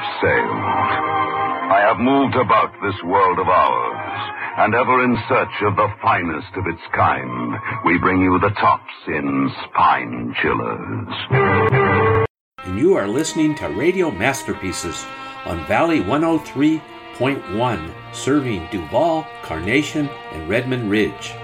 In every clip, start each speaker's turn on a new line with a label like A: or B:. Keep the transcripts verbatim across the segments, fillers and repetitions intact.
A: sailed. I have moved about this world of ours, and ever in search of the finest of its kind, we bring you the tops in spine chillers.
B: And you are listening to Radio Masterpieces on Valley one oh three point one, serving Duval, Carnation, and Redmond Ridge.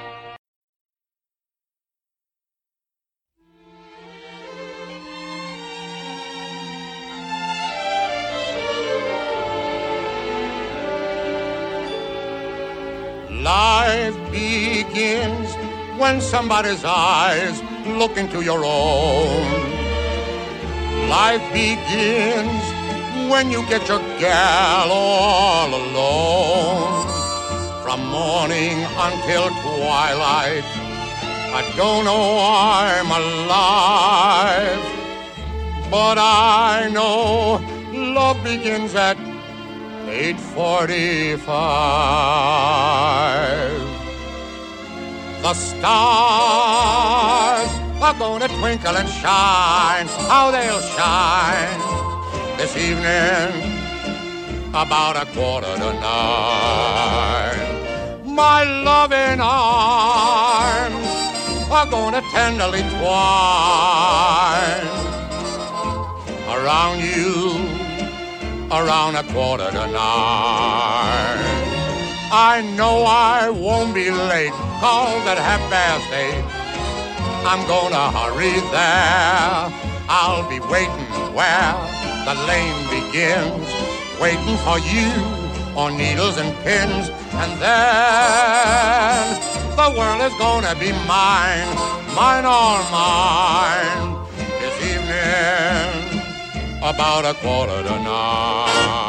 C: Life begins when somebody's eyes look into your own. Life begins when you get your gal all alone. From morning until twilight, I don't know I'm alive, but I know love begins at eight forty-five. The stars are gonna twinkle and shine. How they'll shine this evening about a quarter to nine. My loving arms are gonna tenderly twine around you around a quarter to nine. I know I won't be late, cause at half past eight I'm gonna hurry there. I'll be waiting where the lane begins, waiting for you on needles and pins. And then the world is gonna be mine, mine all mine, this evening about a quarter to nine.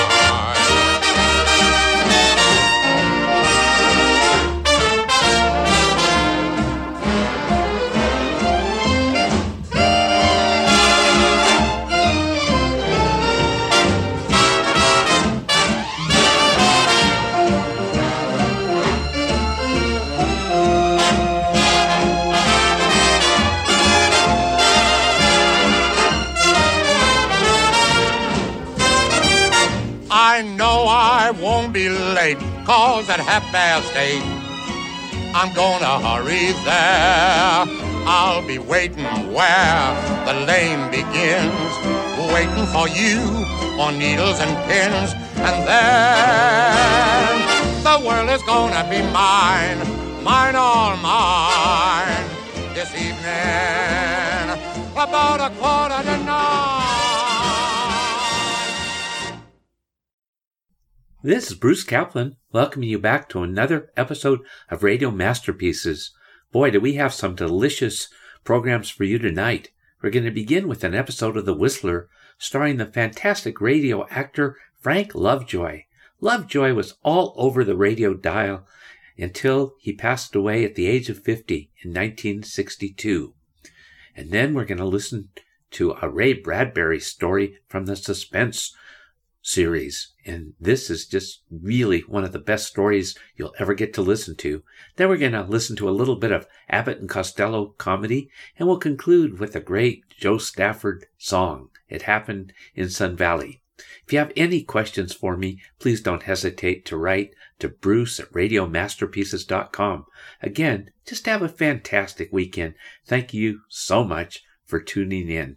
C: I know I won't be late, cause at half past eight I'm gonna hurry there. I'll be waiting where the lane begins, waiting for you on needles and pins. And then the world is gonna be mine, mine all mine, this evening about a quarter to nine.
B: This is Bruce Kaplan, welcoming you back to another episode of Radio Masterpieces. Boy, do we have some delicious programs for you tonight. We're going to begin with an episode of The Whistler, starring the fantastic radio actor Frank Lovejoy. Lovejoy was all over the radio dial until he passed away at the age of fifty in nineteen sixty-two. And then we're going to listen to a Ray Bradbury story from the Suspense series, and this is just really one of the best stories you'll ever get to listen to. Then we're going to listen to a little bit of Abbott and Costello comedy, and we'll conclude with a great Joe Stafford song, It Happened in Sun Valley. If you have any questions for me, please don't hesitate to write to Bruce at radio masterpieces dot com. Again, just have a fantastic weekend. Thank you so much for tuning in.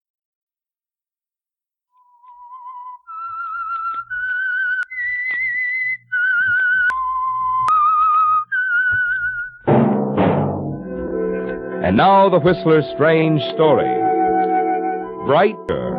D: And now the Whistler's strange story. Brighter.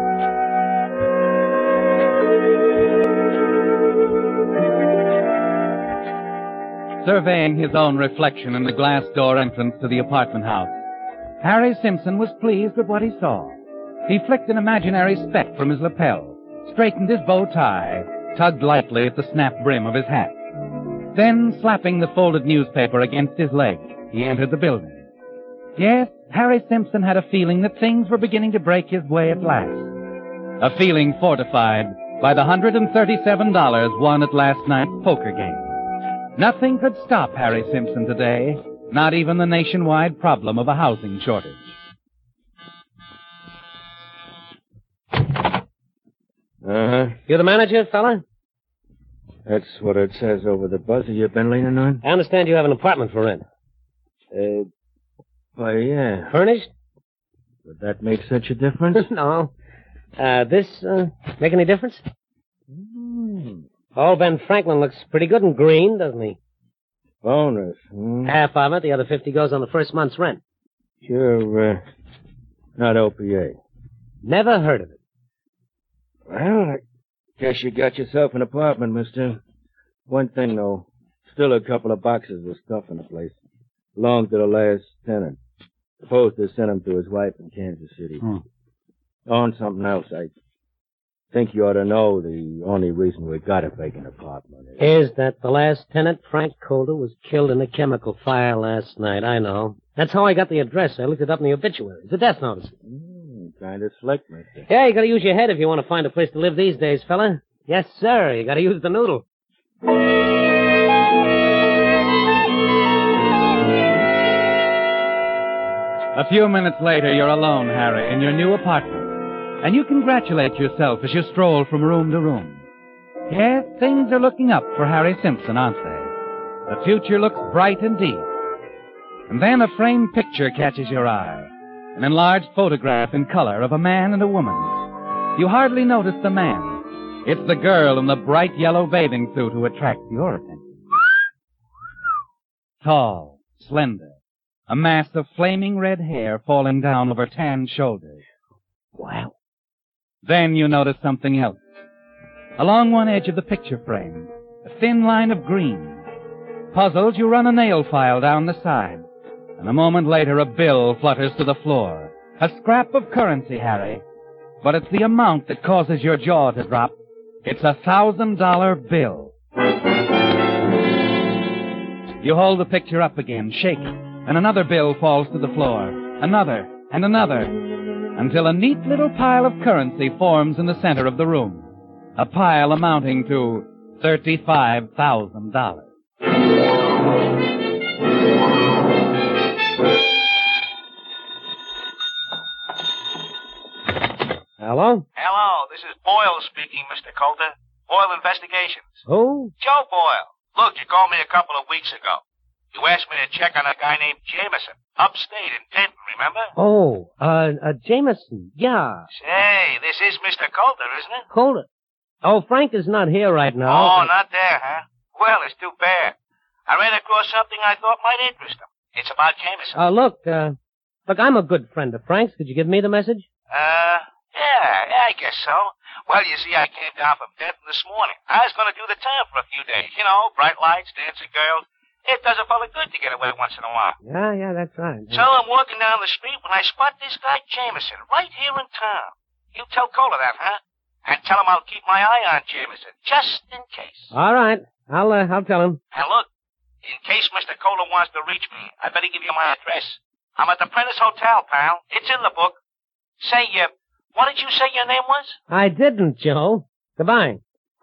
E: Surveying his own reflection in the glass door entrance to the apartment house, Harry Simpson was pleased with what he saw. He flicked an imaginary speck from his lapel, straightened his bow tie, tugged lightly at the snap brim of his hat. Then, slapping the folded newspaper against his leg, he entered the building. Yes, Harry Simpson had a feeling that things were beginning to break his way at last. A feeling fortified by the one hundred thirty-seven dollars won at last night's poker game. Nothing could stop Harry Simpson today, not even the nationwide problem of a housing shortage.
F: Uh-huh.
G: You the manager, fella?
F: That's what it says over the buzzer you've been leaning on.
G: I understand you have an apartment for rent.
F: Uh, why, yeah.
G: Furnished?
F: Would that make such a difference?
G: No. Uh, this, uh, make any difference?
F: Mm.
G: Old Ben Franklin looks pretty good in green, doesn't he?
F: Bonus. Hmm?
G: Half of it, the other fifty goes on the first month's rent.
F: Sure, uh, not O P A.
G: Never heard of it.
F: Well, I guess you got yourself an apartment, mister. One thing, though. Still a couple of boxes of stuff in the place. Belonged to the last tenant. Supposed to send him to his wife in Kansas City.
E: Hmm.
F: On something else, I think you ought to know the only reason we got a vacant apartment is...
G: Is that the last tenant, Frank Calder, was killed in a chemical fire last night. I know. That's how I got the address. I looked it up in the obituary. It's a death notice.
F: Mm, kind of slick, mister.
G: Yeah, you gotta use your head if you want to find a place to live these days, fella. Yes, sir. You gotta use the noodle.
E: A few minutes later, you're alone, Harry, in your new apartment. And you congratulate yourself as you stroll from room to room. Yes, things are looking up for Harry Simpson, aren't they? The future looks bright and deep. And then a framed picture catches your eye. An enlarged photograph in color of a man and a woman. You hardly notice the man. It's the girl in the bright yellow bathing suit who attracts your attention. Tall, slender, a mass of flaming red hair falling down over tan shoulders.
G: Wow.
E: Then you notice something else. Along one edge of the picture frame, a thin line of green. Puzzled, you run a nail file down the side. And a moment later, a bill flutters to the floor. A scrap of currency, Harry. But it's the amount that causes your jaw to drop. It's a thousand dollar bill. You hold the picture up again, shake it, and another bill falls to the floor. Another, and another, until a neat little pile of currency forms in the center of the room. A pile amounting to thirty-five thousand dollars.
G: Hello?
H: Hello, this is Boyle speaking, Mister Coulter. Boyle Investigations.
G: Who?
H: Joe Boyle. Look, you called me a couple of weeks ago. You asked me to check on a guy named Jameson, upstate in Denton, remember?
G: Oh, uh, uh, Jameson. Yeah.
H: Say, this is Mister Coulter, isn't it?
G: Coulter. Oh, Frank is not here right now.
H: Oh, not there, huh? Well, it's too bad. I ran across something I thought might interest him. It's about Jameson.
G: Uh, look, uh, look, I'm a good friend of Frank's. Could you give me the message?
H: Uh, yeah, yeah, I guess so. Well, you see, I came down from Denton this morning. I was going to do the town for a few days. You know, bright lights, dancing girls. It does a fella good to get away once in a while.
G: Yeah, yeah, that's right.
H: So I'm walking down the street when I spot this guy Jameson right here in town. You tell Cola that, huh? And tell him I'll keep my eye on Jameson, just in case.
G: All right. I'll, uh, I'll tell him.
H: And look, in case Mister Cola wants to reach me, I better give you my address. I'm at the Prentice Hotel, pal. It's in the book. Say, uh, what did you say your name was?
G: I didn't, Joe. Goodbye.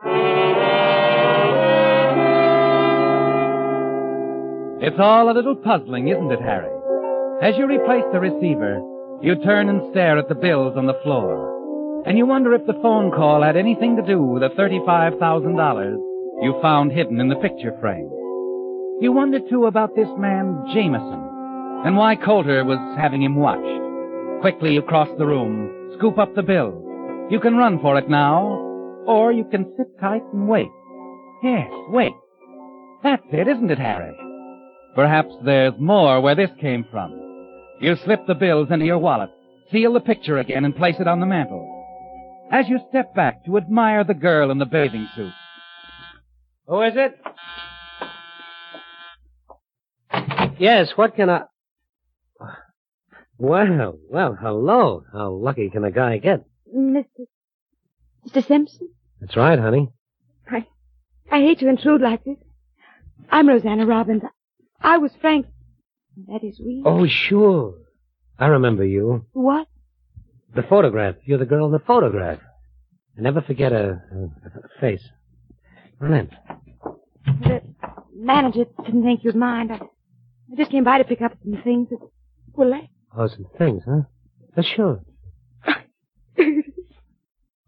E: It's all a little puzzling, isn't it, Harry? As you replace the receiver, you turn and stare at the bills on the floor. And you wonder if the phone call had anything to do with the thirty-five thousand dollars you found hidden in the picture frame. You wonder, too, about this man, Jameson, and why Coulter was having him watched. Quickly you cross the room, scoop up the bill. You can run for it now, or you can sit tight and wait. Yes, wait. That's it, isn't it, Harry? Perhaps there's more where this came from. You slip the bills into your wallet, seal the picture again, and place it on the mantel. As you step back to admire the girl in the bathing suit.
G: Who is it? Yes, what can I... Well, well, hello. How lucky can a guy get?
I: Mister Mister Simpson?
G: That's right, honey.
I: I... I hate to intrude like this. I'm Rosanna Robbins. I was Frank. That is we.
G: Oh, sure. I remember you.
I: What?
G: The photograph. You're the girl in the photograph. I never forget a, a, a face. Run in.
I: The manager didn't think you'd mind. I, I just came by to pick up some things that were left.
G: Oh, some things, huh? Uh, sure.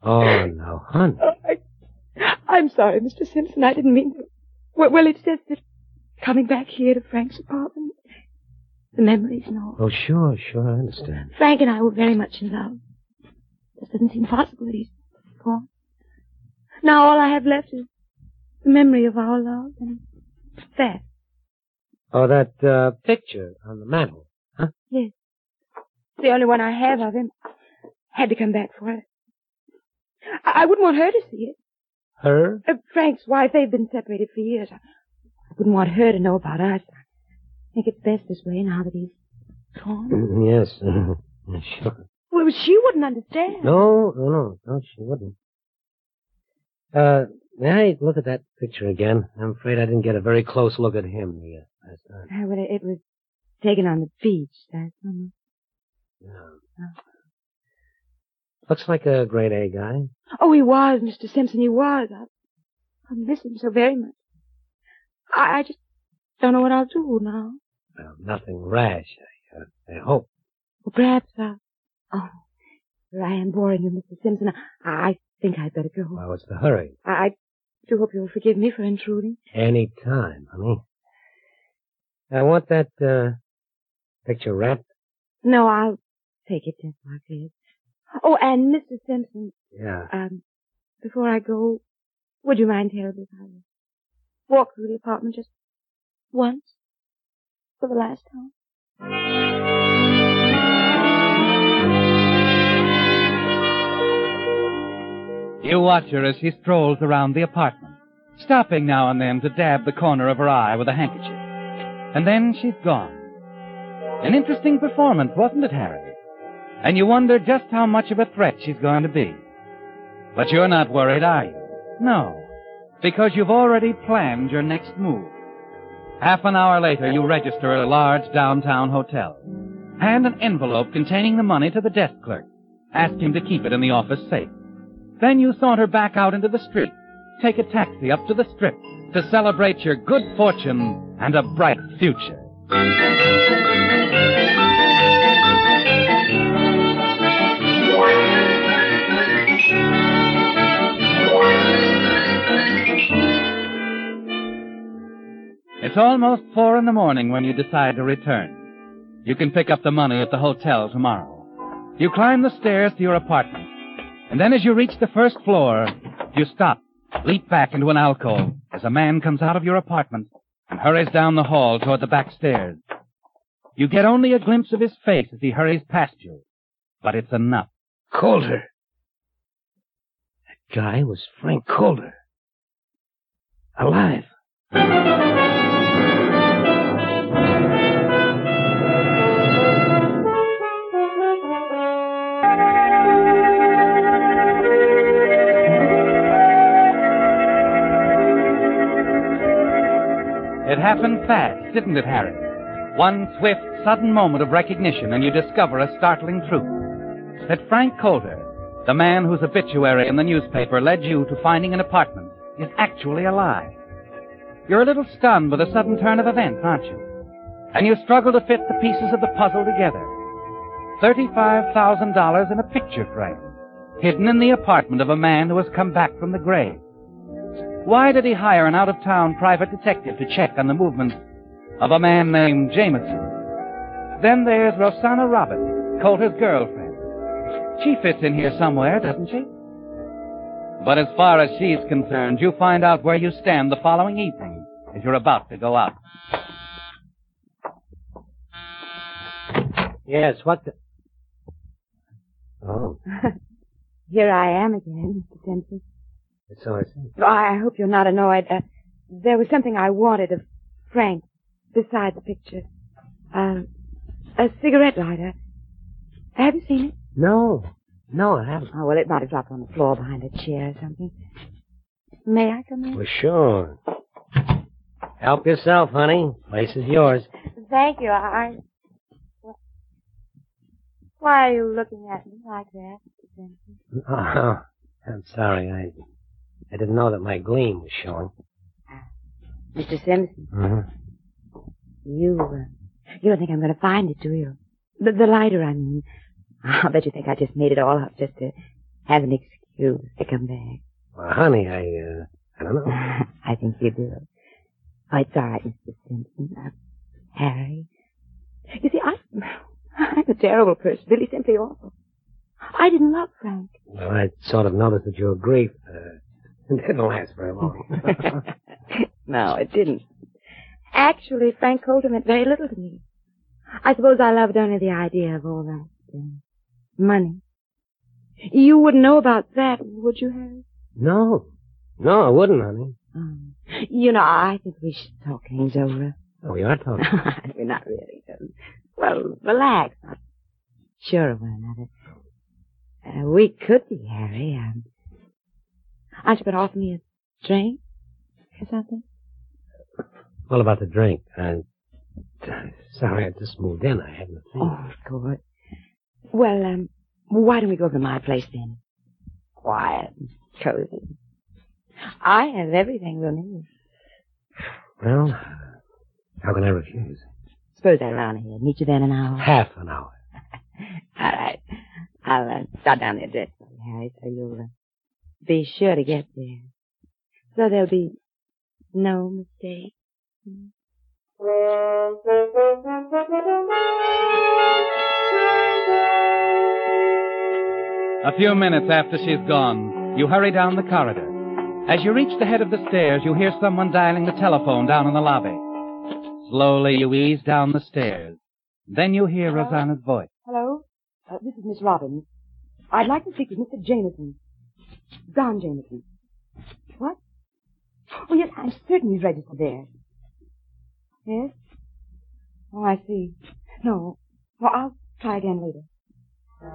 G: Oh, no, honey.
I: Oh, I, I'm sorry, Mister Simpson. I didn't mean to. Well, well, it's just that coming back here to Frank's apartment, the memories and all.
G: Oh, sure, sure, I understand.
I: Frank and I were very much in love. It doesn't seem possible that he's gone. Now all I have left is the memory of our love and that.
G: Oh, that uh, picture on the mantel, huh?
I: Yes. It's the only one I have of him. Had to come back for it. I, I wouldn't want her to see it.
G: Her?
I: Uh, Frank's wife, they've been separated for years. I, I wouldn't want her to know about us. I think it's best this way now that he's gone.
G: Mm, yes, uh, sure.
I: Well, she wouldn't understand.
G: No, no, no, no, she wouldn't. Uh, may I look at that picture again? I'm afraid I didn't get a very close look at him the uh, last time.
I: Uh, well, it, it was taken on the beach last summer.
G: No. Oh. Looks like a grade A guy.
I: Oh, he was, Mister Simpson, he was. I, I miss him so very much. I, I just don't know what I'll do now.
G: Well, nothing rash, I, uh, I hope.
I: Well, perhaps I'll... Oh, I am boring you, Mister Simpson. I, I think I'd better go.
G: Well, what's the hurry?
I: I, I do hope you'll forgive me for intruding.
G: Any time, honey. I want that, uh, picture wrapped.
I: No, I'll take it just like this. Oh, and Mister Simpson.
G: Yeah.
I: Um, before I go, would you mind terribly if I walk through the apartment just once? For the last time?
E: You watch her as she strolls around the apartment, stopping now and then to dab the corner of her eye with a handkerchief. And then she's gone. An interesting performance, wasn't it, Harry? And you wonder just how much of a threat she's going to be. But you're not worried, are you? No, because you've already planned your next move. Half an hour later, you register at a large downtown hotel. Hand an envelope containing the money to the desk clerk. Ask him to keep it in the office safe. Then you saunter back out into the street. Take a taxi up to the Strip to celebrate your good fortune and a bright future. It's almost four in the morning when you decide to return. You can pick up the money at the hotel tomorrow. You climb the stairs to your apartment. And then as you reach the first floor, you stop, leap back into an alcove as a man comes out of your apartment and hurries down the hall toward the back stairs. You get only a glimpse of his face as he hurries past you, but it's enough.
G: Calder. That guy was Frank Calder. Alive.
E: It happened fast, didn't it, Harry? One swift, sudden moment of recognition, and you discover a startling truth. That Frank Calder, the man whose obituary in the newspaper led you to finding an apartment, is actually alive. You're a little stunned by the sudden turn of events, aren't you? And you struggle to fit the pieces of the puzzle together. thirty-five thousand dollars in a picture frame, hidden in the apartment of a man who has come back from the grave. Why did he hire an out-of-town private detective to check on the movements of a man named Jameson? Then there's Rosanna Robbins, Coulter's girlfriend. She fits in here somewhere, doesn't she? But as far as she's concerned, you find out where you stand the following evening as you're about to go out.
G: Yes, what the... Oh.
I: Here I am again, Mister Simpson.
G: So I see.
I: Oh, I hope you're not annoyed. Uh, there was something I wanted of Frank beside the picture. Uh, a cigarette lighter. Have you seen it?
G: No. No, I haven't.
I: Oh, well, it might have dropped on the floor behind a chair or something. May I come in?
G: Well, sure. Help yourself, honey. Place is yours.
I: Thank you. I... Why are you looking at me like that, Mister Simpson?
G: Oh, I'm sorry. I... I didn't know that my gleam was showing.
I: Uh, Mister Simpson.
G: Mm-hmm.
I: You, uh, you don't think I'm going to find it, do you? The, the lighter, I mean. I'll bet you think I just made it all up just to have an excuse. You to come back.
G: Well, honey, I, uh, I don't know.
I: I think you do. Oh, it's all right, Mister Simpson. Uh, Harry. You see, I, I'm a terrible person, really simply awful. I didn't love Frank.
G: Well, I sort of noticed that your grief uh, didn't last very long.
I: No, it didn't. Actually, Frank Coulter meant very little to me. I suppose I loved only the idea of all that uh, money. You wouldn't know about that, would you, Harry?
G: No. No, I wouldn't, honey.
I: Um, you know, I think we should talk things over.
G: Oh, you are talking.
I: We're not really. Um, well, relax. Not sure of one another. Uh, we could be, Harry. Um, aren't you going to offer me a drink or something?
G: What about the drink? I'm sorry, I just moved in. I hadn't a thing.
I: Oh, good. Well, um, why don't we go over to my place then? Quiet and cozy. I have everything we'll need.
G: Well, how can I refuse?
I: Suppose I run ahead. Meet you there in an hour.
G: Half an hour.
I: All right. I'll uh, start down the address for you, Harry, so you'll uh, be sure to get there. So there'll be no mistake.
E: A few minutes after she's gone, you hurry down the corridor. As you reach the head of the stairs, you hear someone dialing the telephone down in the lobby. Slowly, you ease down the stairs. Then you hear
I: Hello?
E: Rosanna's voice.
I: Hello? Uh, this is Miss Robbins. I'd like to speak with Mister Jameson. Don Jameson. What? Oh, yes, I'm certain he's registered there. Yes? Oh, I see. No. Well, I'll try again later.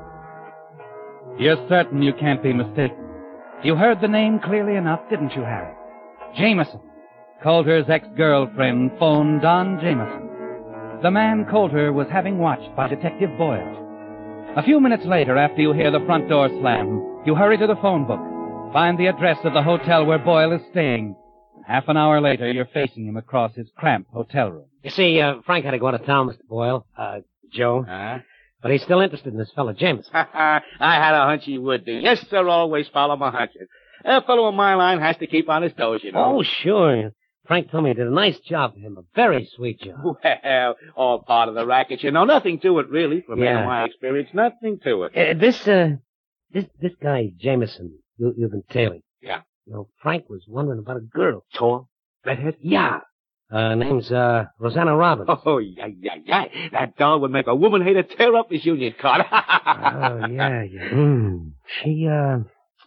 E: You're certain you can't be mistaken. You heard the name clearly enough, didn't you, Harry? Jameson. Coulter's ex-girlfriend phoned Don Jameson. The man Coulter was having watched by Detective Boyle. A few minutes later, after you hear the front door slam, you hurry to the phone book, find the address of the hotel where Boyle is staying. Half an hour later, you're facing him across his cramped hotel room.
G: You see, uh, Frank had to go out of town, Mister Boyle. Uh, Joe.
H: Huh?
G: But he's still interested in this fellow Jameson.
H: I had a hunch he would be. Yes, sir, always follow my hunches. A fellow of my line has to keep on his toes, you know.
G: Oh, sure. Frank told me he did a nice job for him. A very sweet job.
H: Well, all part of the racket, you know. Nothing to it, really, from
G: Yeah.
H: my experience. Nothing to it.
G: Uh, this, uh, this, this guy, Jameson, you, you've been tailing.
H: Yeah.
G: You know, Frank was wondering about a girl.
H: Tall? Redhead?
G: Yeah. Uh, name's, uh, Rosanna Robbins.
H: Oh, yeah, yeah, yeah. That doll would make a woman hater tear up his union card.
G: Oh, yeah, yeah. Mm. She, uh,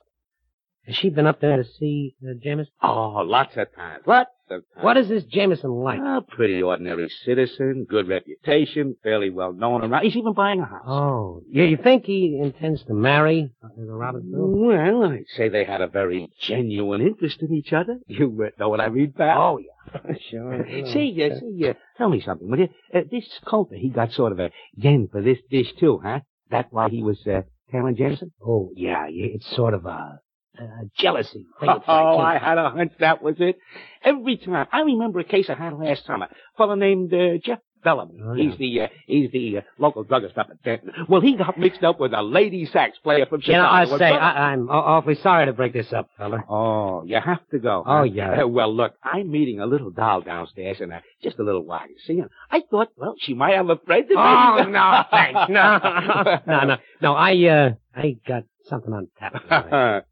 G: has she been up there to see uh, Jameson?
H: Oh, lots of times. Lots of times.
G: What is this Jameson like?
H: A pretty ordinary citizen, good reputation, fairly well known around. He's even buying a house.
G: Oh, you, you think he intends to marry uh, the Robbins girl?
H: Well, I'd say they had a very genuine interest in each other. You uh, know what I mean, pal?
G: Oh, yeah. Sure.
H: See, uh, see, uh, tell me something, will you? Uh, this Coulter, he got sort of a yen for this dish, too, huh? That's why he was uh, tailing Jameson?
G: Oh, yeah, yeah, it's sort of a, a jealousy thing.
H: Oh, I had a hunch that was it. Every time. I remember a case I had last summer. A fellow named uh, Jeff Bellamy.
G: Oh, yeah.
H: He's the uh, he's the uh, local druggist up at Denton. Well, he got mixed up with a lady sax player from
G: You know,
H: Chicago.
G: I say, I, I'm aw- awfully sorry to break this up, fella.
H: Oh, you have to go.
G: Oh,
H: huh?
G: yeah.
H: Uh, well, look, I'm meeting a little doll downstairs in uh, just a little while, you see. And I thought, well, she might have a friend. to
G: Oh,
H: maybe-
G: no, thanks. No, no, no. No, I, uh, I got something on tap. tonight.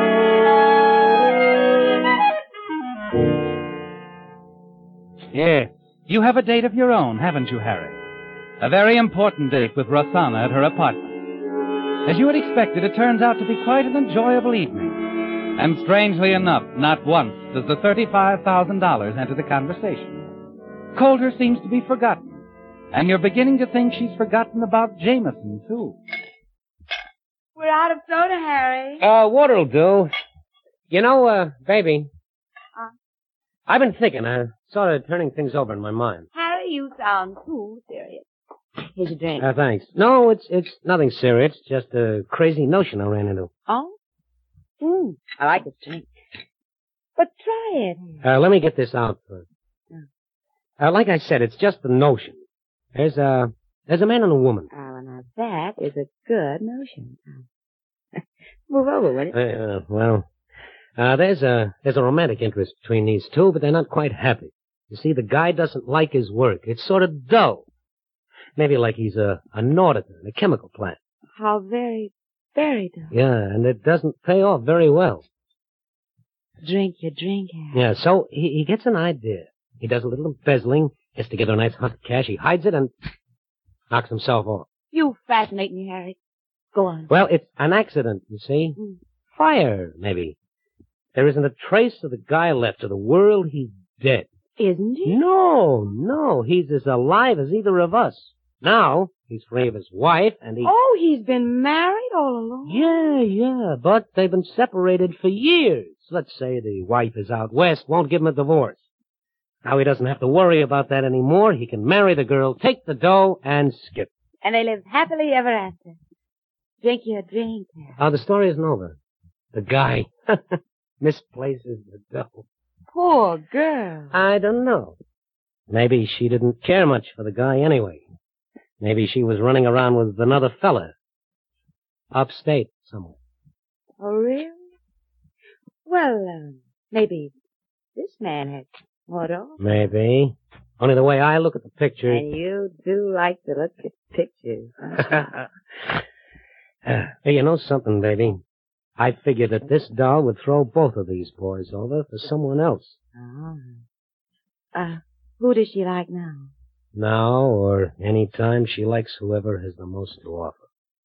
E: Yes, you have a date of your own, haven't you, Harry? A very important date with Rosanna at her apartment. As you had expected, it turns out to be quite an enjoyable evening. And strangely enough, not once does the thirty-five thousand dollars enter the conversation. Coulter seems to be forgotten, and you're beginning to think she's forgotten about Jameson, too.
I: We're out of soda, Harry.
G: Uh, water'll do. You know, uh, baby.
I: Huh?
G: I've been thinking, uh, sort of turning things over in my mind.
I: Harry, you sound too serious. Here's your drink.
G: Uh, thanks. No, it's, it's nothing serious. Just a crazy notion I ran into.
I: Oh? Mm, I like this drink. But try it.
G: Uh, let me get this out first. Uh, like I said, it's just a notion. There's a, there's a man and a woman.
I: Oh, now that is a good notion. Move over, will you?
G: Uh, well, uh, there's a there's a romantic interest between these two, but they're not quite happy. You see, the guy doesn't like his work. It's sort of dull. Maybe like he's a, an auditor in a chemical plant.
I: How very, very dull.
G: Yeah, and it doesn't pay off very well.
I: Drink your drink, Harry.
G: Yeah, so he, he gets an idea. He does a little embezzling, gets together a nice hunk of cash, he hides it, and knocks himself off.
I: You fascinate me, Harry. Go on.
G: Well, it's an accident, you see.
I: Mm.
G: Fire, maybe. There isn't a trace of the guy left to the world. He's dead.
I: Isn't he?
G: No, no. He's as alive as either of us. Now, he's free of his wife, and he...
I: Oh, he's been married all along?
G: Yeah, yeah, but they've been separated for years. Let's say the wife is out west, won't give him a divorce. Now he doesn't have to worry about that anymore. He can marry the girl, take the dough, and skip.
I: And they live happily ever after. Drink your drink, Harry.
G: Oh, the story isn't over. The guy misplaces the dough.
I: Poor girl.
G: I don't know. Maybe she didn't care much for the guy anyway. Maybe she was running around with another fella. Upstate somewhere.
I: Oh, really? Well, um, maybe this man had more dough.
G: Maybe. Only the way I look at the picture...
I: And you do like to look at pictures. Huh?
G: Hey, you know something, baby? I figured that this doll would throw both of these boys over for someone else.
I: Oh. Uh, who does she like now?
G: Now or any time, she likes whoever has the most to offer.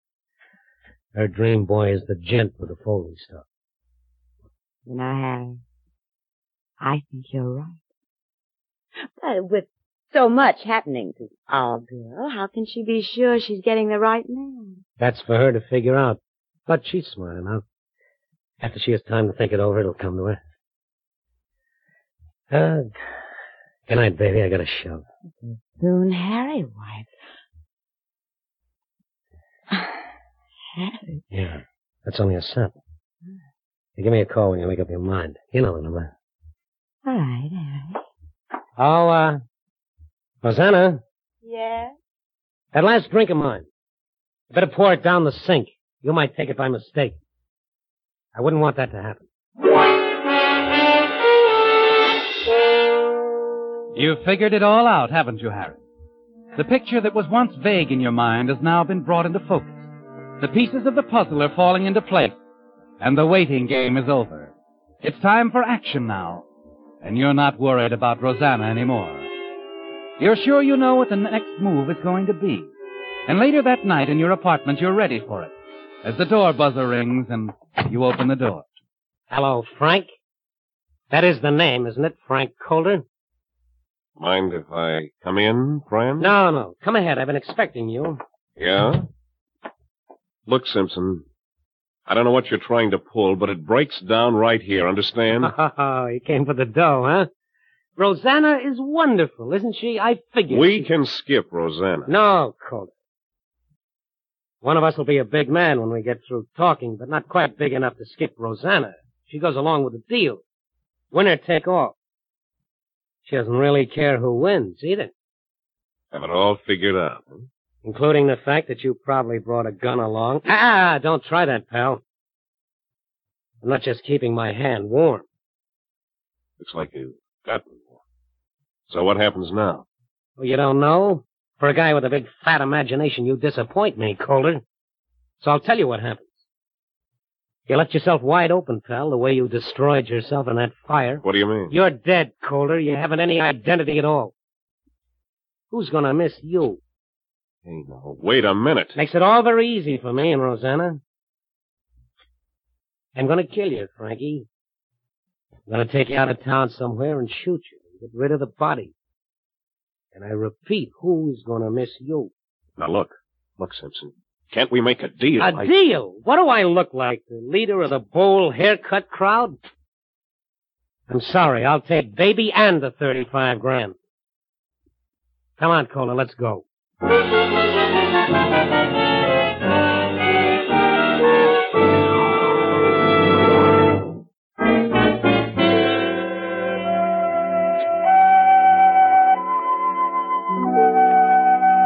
G: Her dream boy is the gent with the Foley stuff.
I: You know, Harry, I think you're right. But with so much happening to our girl, how can she be sure she's getting the right man?
G: That's for her to figure out. But she's smart enough. After she has time to think it over, it'll come to her. Uh, good night, baby. I got a shove.
I: Soon, Harry, wife. Harry.
G: Yeah, that's only a sample. You give me a call when you make up your mind. You know the number.
I: All right, Harry.
G: Oh, uh, Rosanna,
I: Yes?
G: that last drink of mine. You better pour it down the sink. You might take it by mistake. I wouldn't want that to happen.
E: You've figured it all out, haven't you, Harry? The picture that was once vague in your mind has now been brought into focus. The pieces of the puzzle are falling into place, and the waiting game is over. It's time for action now, and you're not worried about Rosanna anymore. You're sure you know what the next move is going to be, and later that night in your apartment you're ready for it, as the door buzzer rings and you open the door.
G: Hello, Frank. That is the name, isn't it, Frank Calder?
J: Mind if I come in, friend?
G: No, no. Come ahead. I've been expecting you.
J: Yeah? Look, Simpson, I don't know what you're trying to pull, but it breaks down right here, understand?
G: Oh, you came for the dough, huh? Rosanna is wonderful, isn't she? I figured.
J: We
G: she...
J: can skip Rosanna.
G: No, Calder. One of us will be a big man when we get through talking, but not quite big enough to skip Rosanna. She goes along with the deal. Winner take all. She doesn't really care who wins, either.
J: Have it all figured out, huh?
G: Including the fact that you probably brought a gun along. Ah, don't try that, pal. I'm not just keeping my hand warm.
J: Looks like you've gotten one. So what happens now?
G: Well, you don't know? For a guy with a big fat imagination, you disappoint me, Calder. So I'll tell you what happens. You left yourself wide open, pal, the way you destroyed yourself in that fire.
J: What do you mean?
G: You're dead, Calder. You haven't any identity at all. Who's gonna miss you?
J: Hey, now, wait a minute.
G: Makes it all very easy for me and Rosanna. I'm gonna kill you, Frankie. I'm gonna take you out of town somewhere and shoot you and get rid of the body. And I repeat, who's gonna miss you?
J: Now, look. Look, Simpson. Can't we make a deal?
G: A
J: I...
G: deal? What do I look like, the leader of the bowl haircut crowd? I'm sorry, I'll take baby and the thirty-five grand. Come on, Calder, let's go.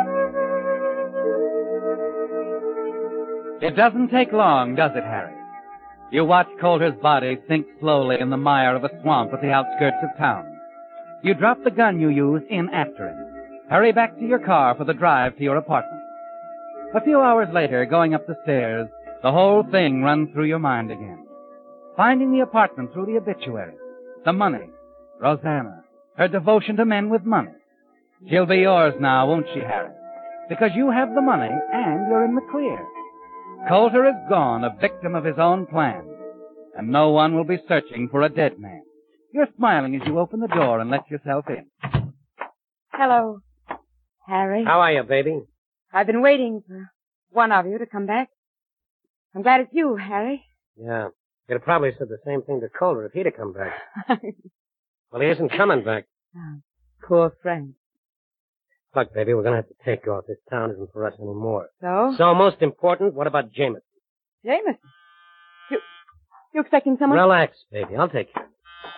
E: It doesn't take long, does it, Harry? You watch Coulter's body sink slowly in the mire of a swamp at the outskirts of town. You drop the gun you used in after him. Hurry back to your car for the drive to your apartment. A few hours later, going up the stairs, the whole thing runs through your mind again. Finding the apartment through the obituary, the money, Rosanna, her devotion to men with money. She'll be yours now, won't she, Harry? Because you have the money and you're in the clear. Coulter is gone, a victim of his own plan, and no one will be searching for a dead man. You're smiling as you open the door and let yourself in.
I: Hello, Harry.
G: How are you, baby?
I: I've been waiting for one of you to come back. I'm glad it's you, Harry.
G: Yeah. You'd have probably said the same thing to Coulter if he'd have come back. Well, he isn't coming back.
I: Oh, poor Frank.
G: Look, baby, we're going to have to take off. This town isn't for us anymore.
I: So?
G: So, most important, what about Jameson?
I: Jameson? You, you expecting someone?
G: Relax, baby. I'll take care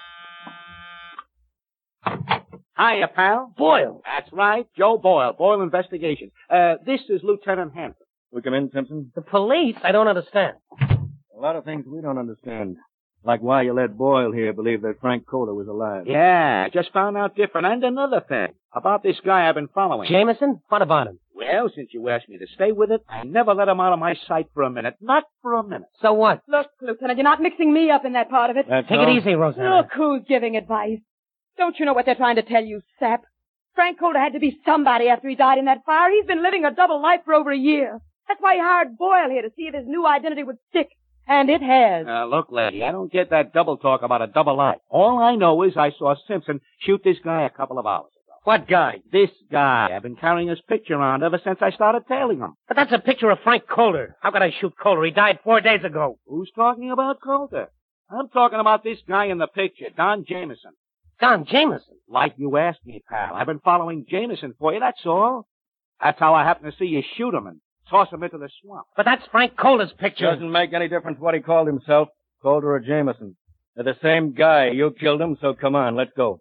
G: of it.
K: Hiya, pal.
G: Boyle.
K: That's right, Joe Boyle, Boyle Investigation. Uh, this is Lieutenant Hanson.
F: We come in, Simpson?
G: The police? I don't understand.
F: A lot of things we don't understand. Like why you let Boyle here believe that Frank Coulter was alive.
K: Yeah, just found out different. And another thing, about this guy I've been following.
G: Jameson? What about him?
K: Well, since you asked me to stay with it, I never let him out of my sight for a minute. Not for a minute.
G: So what?
I: Look, Lieutenant, you're not mixing me up in that part of it.
F: That's
G: Take
F: all?
G: it easy, Rosanna.
I: Look who's giving advice. Don't you know what they're trying to tell you, sap? Frank Coulter had to be somebody after he died in that fire. He's been living a double life for over a year. That's why he hired Boyle here to see if his new identity would stick. And it has.
K: Uh, look, lady, I don't get that double talk about a double life. All I know is I saw Simpson shoot this guy a couple of hours ago.
G: What guy?
K: This guy. I've been carrying his picture around ever since I started tailing him.
G: But that's a picture of Frank Coulter. How could I shoot Coulter? He died four days ago.
K: Who's talking about Coulter? I'm talking about this guy in the picture, Don Jameson.
G: Don Jameson?
K: Like you asked me, pal. I've been following Jameson for you, that's all. That's how I happened to see you shoot him and toss him into the swamp.
G: But that's Frank Coulter's picture.
F: Doesn't make any difference what he called himself, Coulter or Jameson. They're the same guy. You killed him, so come on, let's go.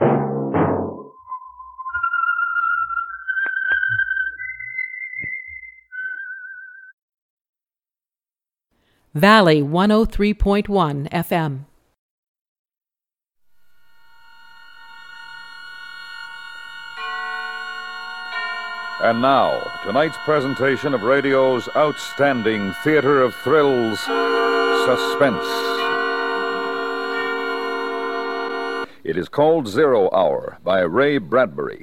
L: Valley one oh three point one F M.
M: And now, tonight's presentation of radio's outstanding theater of thrills, Suspense. It is called Zero Hour by Ray Bradbury.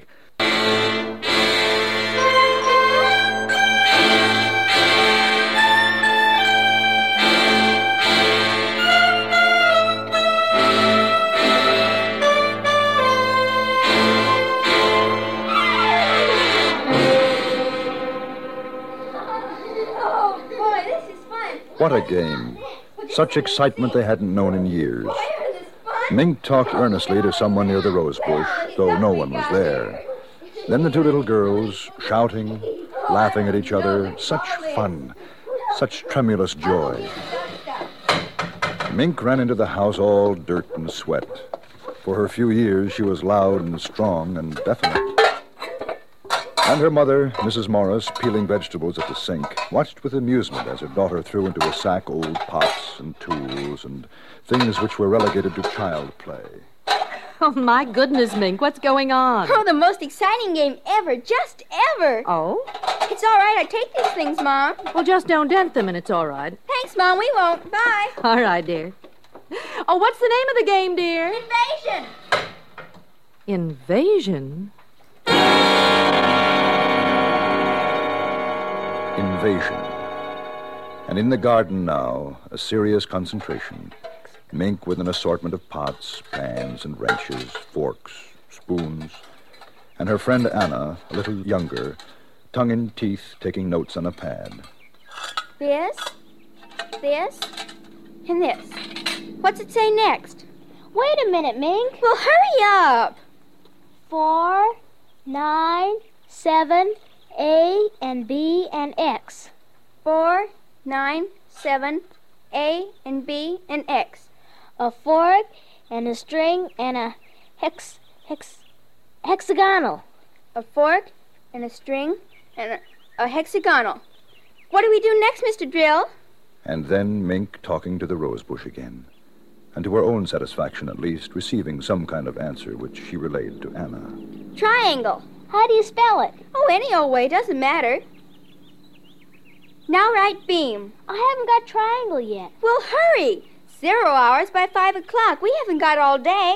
N: What a game. Such excitement they hadn't known in years. Mink talked earnestly to someone near the rose bush, though no one was there. Then the two little girls, shouting, laughing at each other. Such fun. Such tremulous joy. Mink ran into the house all dirt and sweat. For her few years, she was loud and strong and definite. And her mother, Missus Morris, peeling vegetables at the sink, watched with amusement as her daughter threw into a sack old pots and tools and things which were relegated to child play.
L: Oh, my goodness, Mink, what's going on?
O: Oh, the most exciting game ever, just ever.
L: Oh?
O: It's all right, I take these things, Mom.
L: Well, just don't dent them and it's all right.
O: Thanks, Mom, we won't. Bye.
L: All right, dear. Oh, what's the name of the game, dear?
O: Invasion.
L: Invasion?
N: Invasion. And in the garden now, a serious concentration. Mink with an assortment of pots, pans, and wrenches, forks, spoons. And her friend Anna, a little younger, tongue in teeth, taking notes on a pad.
O: This, this, and this. What's it say next? Wait a minute, Mink. Well, hurry up. Four, nine, seven, A and B and X. Four, nine, seven, A and B and X. A fork and a string and a hex, hex, hexagonal. A fork and a string and a, a hexagonal. What do we do next, Mister Drill?
N: And then Mink talking to the rose bush again. And to her own satisfaction, at least, receiving some kind of answer which she relayed to Anna.
O: Triangle. How do you spell it?
P: Oh, any old way. Doesn't matter. Now write beam.
O: I haven't got triangle yet.
P: Well, hurry. Zero hours by five o'clock. We haven't got all day.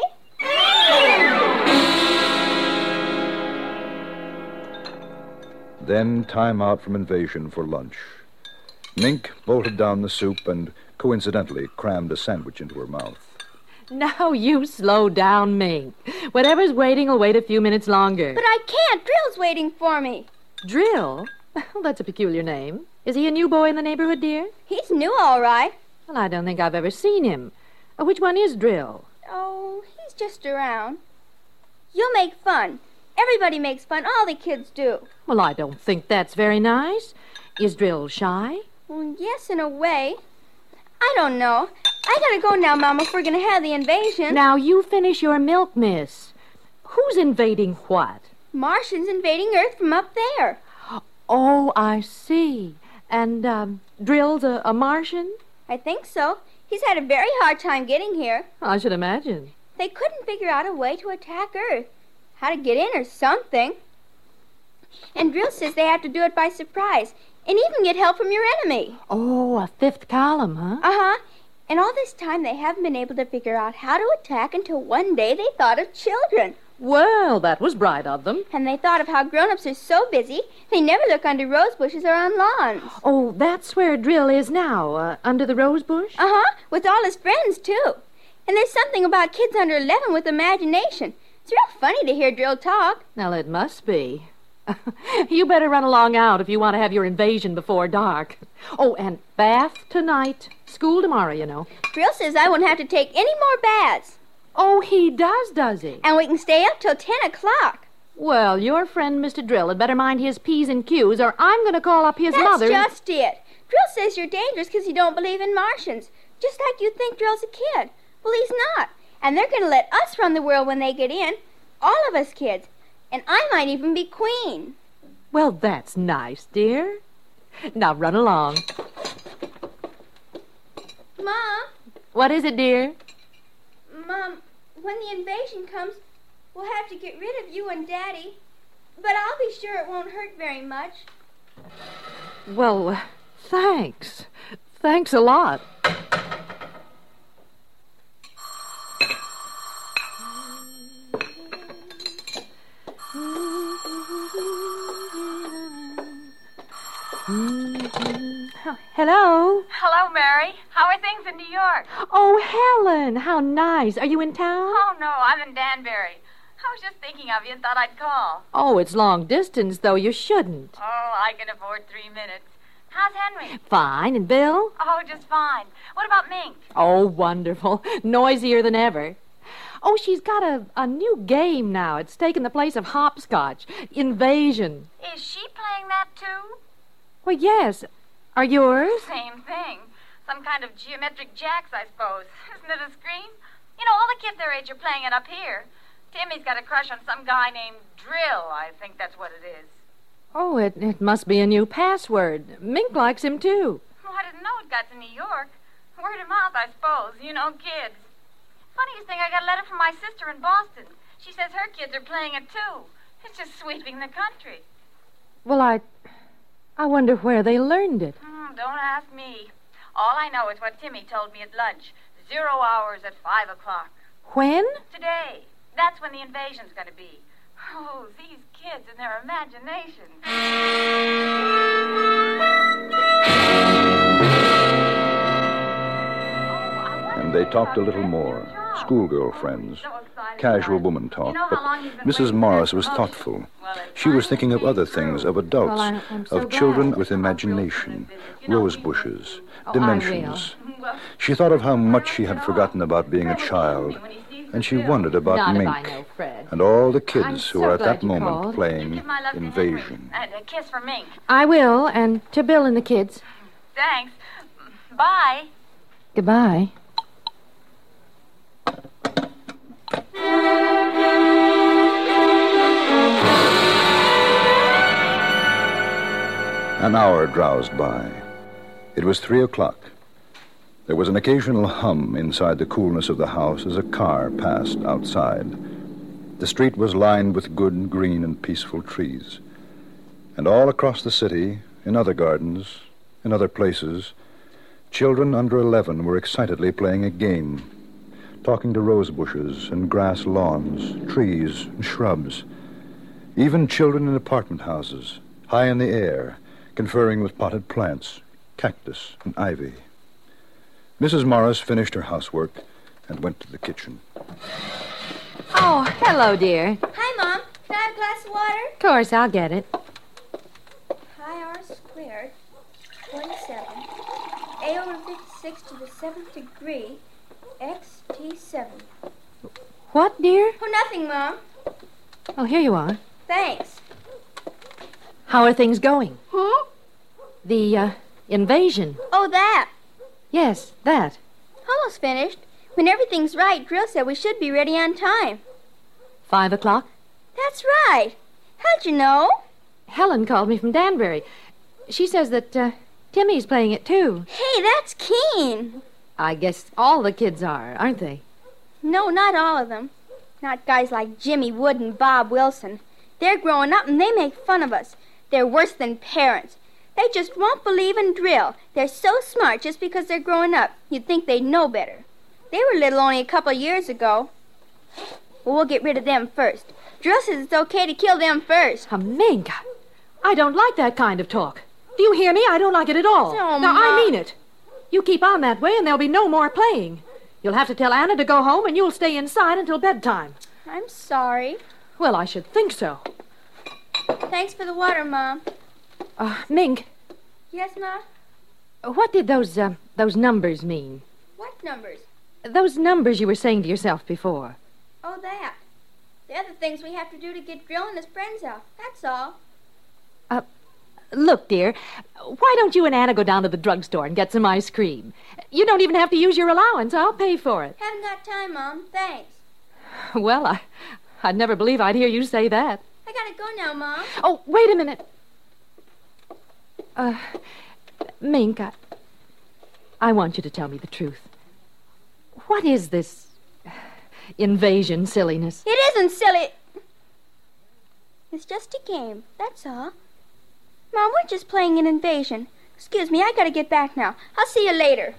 N: Then time out from invasion for lunch. Mink bolted down the soup and coincidentally crammed a sandwich into her mouth.
L: Now you slow down, Mink. Whatever's waiting will wait a few minutes longer.
P: But I can't. Drill's waiting for me.
L: Drill? Well, that's a peculiar name. Is he a new boy in the neighborhood, dear?
P: He's new, all right.
L: Well, I don't think I've ever seen him. Uh, which one is Drill?
P: Oh, he's just around. You'll make fun. Everybody makes fun. All the kids do.
L: Well, I don't think that's very nice. Is Drill shy?
P: Well, yes, in a way. I don't know. I gotta go now, Mama, if we're gonna have the invasion.
L: Now, you finish your milk, miss. Who's invading what?
P: Martians invading Earth from up there.
L: Oh, I see. And, um, Drill's a, a Martian?
P: I think so. He's had a very hard time getting here.
L: I should imagine.
P: They couldn't figure out a way to attack Earth. How to get in or something. And Drill says they have to do it by surprise. And even get help from your enemy.
L: Oh, a fifth column, huh?
P: Uh-huh. And all this time they haven't been able to figure out how to attack until one day they thought of children.
L: Well, that was bright of them.
P: And they thought of how grown-ups are so busy, they never look under rose bushes or on lawns.
L: Oh, that's where Drill is now, uh, under the rose bush?
P: Uh-huh, with all his friends, too. And there's something about kids under eleven with imagination. It's real funny to hear Drill talk.
L: Well, it must be. You better run along out if you want to have your invasion before dark. Oh, and bath tonight. School tomorrow, you know.
P: Drill says I won't have to take any more baths.
L: Oh, he does, does he?
P: And we can stay up till ten o'clock.
L: Well, your friend, Mister Drill, had better mind his P's and Q's, or I'm going to call up his
P: That's
L: mother.
P: That's just it. Drill says you're dangerous because you don't believe in Martians. Just like you think Drill's a kid. Well, he's not. And they're going to let us run the world when they get in. All of us kids. And I might even be queen.
L: Well, that's nice, dear. Now run along.
P: Mom?
L: What is it, dear?
P: Mom, when the invasion comes, we'll have to get rid of you and Daddy. But I'll be sure it won't hurt very much.
L: Well, uh, thanks. Thanks a lot. Hello?
Q: Hello, Mary. How are things in New York?
L: Oh, Helen, how nice. Are you in town?
Q: Oh, no, I'm in Danbury. I was just thinking of you and thought I'd call.
L: Oh, it's long distance, though. You shouldn't.
Q: Oh, I can afford three minutes. How's Henry?
L: Fine. And Bill?
Q: Oh, just fine. What about Mink?
L: Oh, wonderful. Noisier than ever. Oh, she's got a, a new game now. It's taken the place of hopscotch. Invasion.
Q: Is she playing that, too?
L: Well, yes. Are yours?
Q: Same thing. Some kind of geometric jacks, I suppose. Isn't it a scream? You know, all the kids their age are playing it up here. Timmy's got a crush on some guy named Drill. I think that's what it is.
L: Oh, it, it must be a new password. Mink likes him, too.
Q: Oh, I didn't know it got to New York. Word of mouth, I suppose. You know, kids. Funniest thing, I got a letter from my sister in Boston. She says her kids are playing it, too. It's just sweeping the country.
L: Well, I... I wonder where they learned it.
Q: Mm, don't ask me. All I know is what Timmy told me at lunch. Zero hours at five o'clock.
L: When?
Q: Today. That's when the invasion's going to be. Oh, these kids and their imagination.
N: And they talked a little more. Schoolgirl friends. Casual woman talk. But Missus Morris was thoughtful. She was thinking of other things, of adults,
L: well, I, so
N: of
L: glad.
N: children with imagination, rose bushes, dimensions. She thought of how much she had forgotten about being a child, and she wondered about
L: Not
N: Mink
L: if I know Fred.
N: and all the kids
L: I'm
N: who
L: so
N: were at
L: glad
N: that
L: you
N: moment
L: called.
N: playing
Q: Give my love to
N: Invasion.
Q: Henry. And a kiss for Mink.
L: I will, and to Bill and the kids.
Q: Thanks. Bye.
L: Goodbye.
N: An hour drowsed by. It was three o'clock. There was an occasional hum inside the coolness of the house as a car passed outside. The street was lined with good, green, and peaceful trees. And all across the city, in other gardens, in other places, children under eleven were excitedly playing a game, talking to rose bushes and grass lawns, trees and shrubs. Even children in apartment houses, high in the air, conferring with potted plants, cactus and ivy. Missus Morris finished her housework and went to the kitchen.
L: Oh, hello, dear.
P: Hi, Mom. Can I have a glass of water?
L: Of course, I'll get it.
P: Pi r squared, twenty-seven. A over fifty-six to the seventh degree, x t seven.
L: What, dear?
P: Oh, nothing, Mom.
L: Oh, here you are.
P: Thanks.
L: How are things going?
P: Huh?
L: The, uh, invasion.
P: Oh, that.
L: Yes, that.
P: Almost finished. When everything's right, Drill said we should be ready on time.
L: Five o'clock?
P: That's right. How'd you know?
L: Helen called me from Danbury. She says that, uh, Timmy's playing it, too.
P: Hey, that's keen.
L: I guess all the kids are, aren't they?
P: No, not all of them. Not guys like Jimmy Wood and Bob Wilson. They're growing up and they make fun of us. They're worse than parents. They just won't believe in drill. They're so smart just because they're growing up. You'd think they'd know better. They were little only a couple years ago. Well, we'll get rid of them first. Drill says it's okay to kill them first.
L: Aminka, I don't like that kind of talk. Do you hear me? I don't like it at all.
P: Oh,
L: now,
P: Ma.
L: I mean it. You keep on that way and there'll be no more playing. You'll have to tell Anna to go home and you'll stay inside until bedtime.
P: I'm sorry.
L: Well, I should think so.
P: Thanks for the water, Mom.
L: Uh, Mink,
P: Yes, Ma?
L: what did those, uh, those numbers mean?
P: What numbers?
L: Those numbers you were saying to yourself before.
P: Oh, that. The other things we have to do to get Drill and his friends out. That's all.
L: Uh, look, dear, why don't you and Anna go down to the drugstore and get some ice cream? You don't even have to use your allowance. I'll pay for it.
P: Haven't got time, Mom. Thanks.
L: Well, I, I'd never believe I'd hear you say that.
P: I gotta go now, Mom.
L: Oh, wait a minute. Uh, Mink, I, I want you to tell me the truth. What is this invasion silliness?
P: It isn't silly. It's just a game, that's all. Mom, we're just playing an invasion. Excuse me, I gotta get back now. I'll see you later.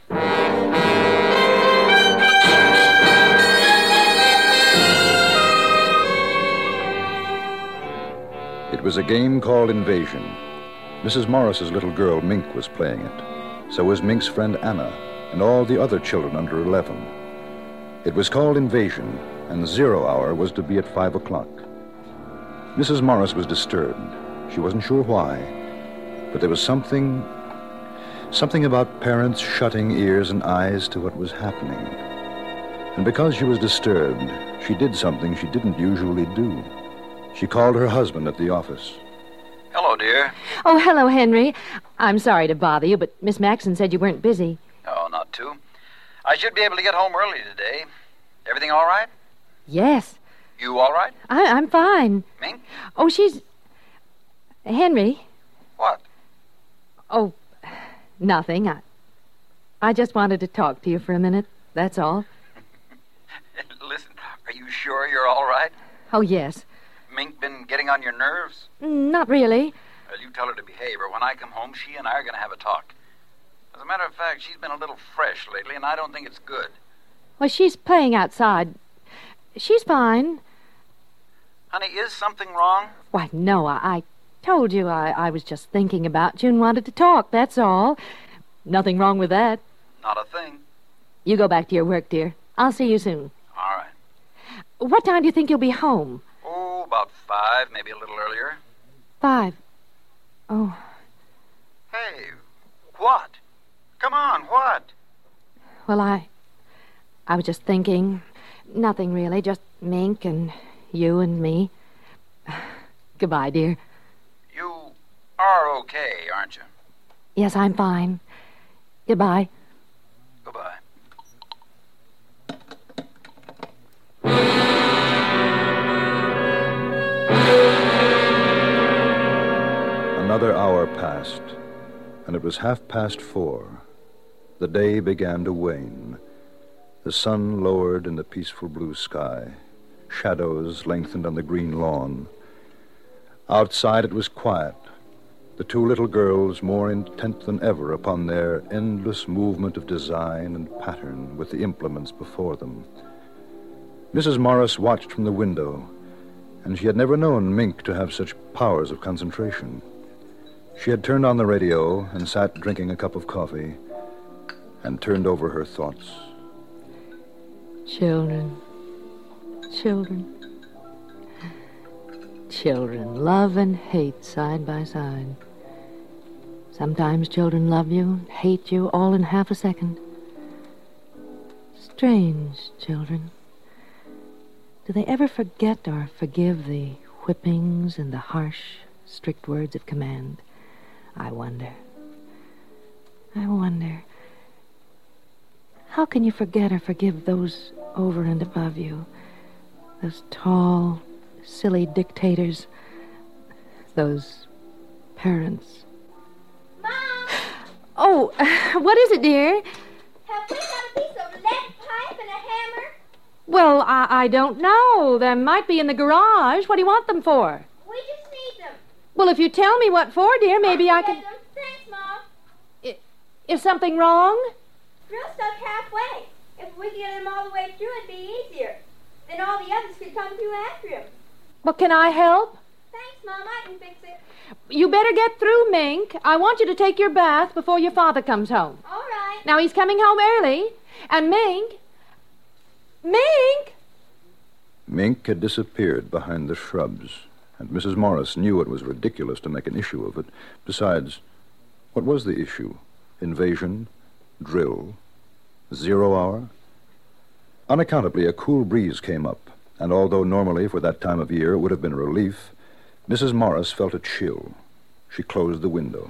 N: It was a game called Invasion. Missus Morris's little girl, Mink, was playing it. So was Mink's friend Anna and all the other children under eleven. It was called Invasion, and the zero hour was to be at five o'clock. Missus Morris was disturbed. She wasn't sure why, but there was something, something about parents shutting ears and eyes to what was happening. And because she was disturbed, she did something she didn't usually do. She called her husband at the office.
R: Hello, dear.
L: Oh, hello, Henry. I'm sorry to bother you, but Miss Maxon said you weren't busy.
R: Oh, not too. I should be able to get home early today. Everything all right?
L: Yes.
R: You all right?
L: I, I'm fine.
R: Mink?
L: Oh, she's... Henry?
R: What?
L: Oh, nothing. I, I just wanted to talk to you for a minute. That's all.
R: Listen, are you sure you're all right?
L: Oh, yes.
R: Mink been getting on your nerves?
L: Not really.
R: Well, you tell her to behave, or when I come home, she and I are going to have a talk. As a matter of fact, she's been a little fresh lately, and I don't think it's good.
L: Well, she's playing outside. She's fine.
R: Honey, is something wrong?
L: Why, no, I, I told you I, I was just thinking about you and wanted to talk, that's all. Nothing wrong with that.
R: Not a thing.
L: You go back to your work, dear. I'll see you soon.
R: All right.
L: What time do you think you'll be home?
R: Oh, about five, maybe a little earlier.
L: Five. Oh.
R: Hey, what? Come on, what?
L: Well, I... I was just thinking. Nothing, really. Just Mink and you and me. Goodbye, dear.
R: You are okay, aren't you?
L: Yes, I'm fine. Goodbye.
R: Goodbye.
N: Another hour passed, and it was half past four. The day began to wane. The sun lowered in the peaceful blue sky. Shadows lengthened on the green lawn. Outside it was quiet. The two little girls more intent than ever upon their endless movement of design and pattern with the implements before them. Missus Morris watched from the window, and she had never known Mink to have such powers of concentration. She had turned on the radio and sat drinking a cup of coffee and turned over her thoughts.
L: Children. Children. Children love and hate side by side. Sometimes children love you, hate you, all in half a second. Strange children. Do they ever forget or forgive the whippings and the harsh, strict words of command? I wonder. I wonder. How can you forget or forgive those over and above you? Those tall, silly dictators. Those parents.
P: Mom!
L: Oh, what is it, dear?
P: Have we got a piece of lead pipe and a hammer?
L: Well, I, I don't know. There might be in the garage. What do you want them for?
P: We just need them.
L: Well, if you tell me what for, dear, maybe I, I can...
P: Them. Thanks, Mom.
L: I, is something wrong?
P: Drill's stuck halfway. If we could get him all the way through, it'd be easier. Then all the others could come through after him.
L: Well, can I help?
P: Thanks, Mom. I can fix it.
L: You better get through, Mink. I want you to take your bath before your father comes home.
P: All right.
L: Now, he's coming home early. And Mink... Mink!
N: Mink had disappeared behind the shrubs, and Missus Morris knew it was ridiculous to make an issue of it. Besides, what was the issue? Invasion? Drill? Zero hour? Unaccountably, a cool breeze came up, and although normally for that time of year it would have been a relief, Missus Morris felt a chill. She closed the window.